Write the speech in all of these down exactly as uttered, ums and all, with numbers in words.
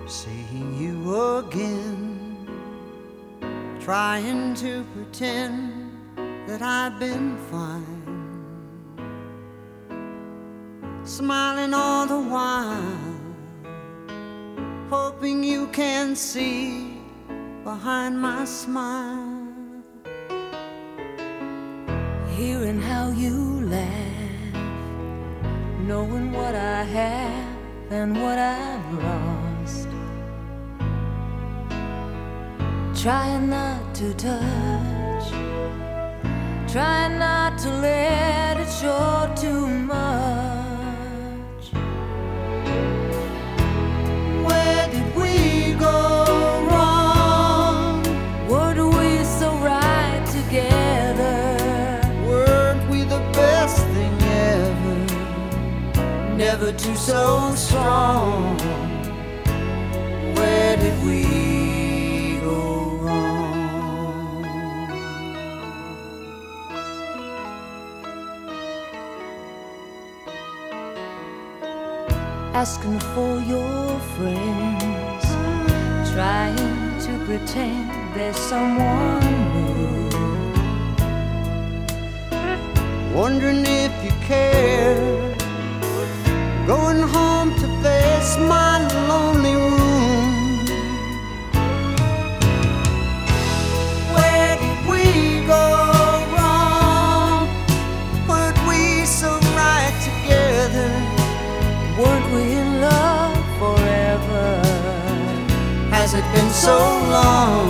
seeing you again, trying to pretend that I've been fine, smiling all the while, hoping you can see behind my smile. Hearing how you laugh, knowing what I have and what I've lost, trying not to touch, trying not to let it show too much. Where did we go wrong? Weren't we so right together? Weren't we the best thing ever? Never two so strong. Where did we go wrong? Asking for your friends, trying to pretend there's someone new, wondering if you care, going home to face my lonely room. Where did we go wrong? Weren't we so right together? weren't we in love forever? Has it been so long?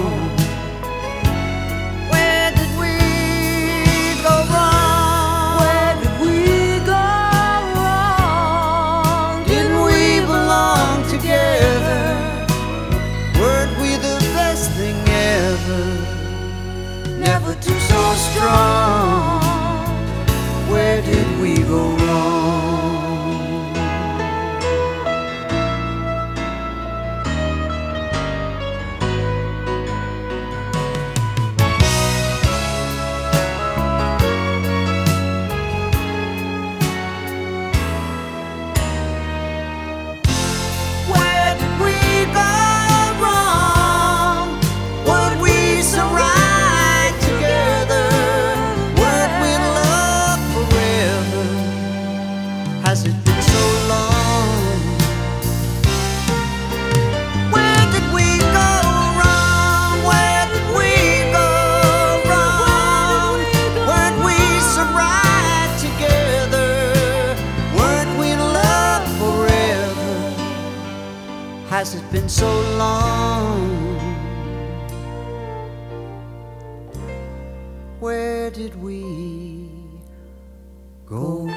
Where did we go wrong? Where did we go wrong? Didn't we belong together? Weren't we the best thing ever? Never two so strong. Where did we go wrong? Has it been so long? Where did we go wrong? Where did we go wrong? Weren't we so right together? Weren't we in love forever? Has it been so long? Where did we go?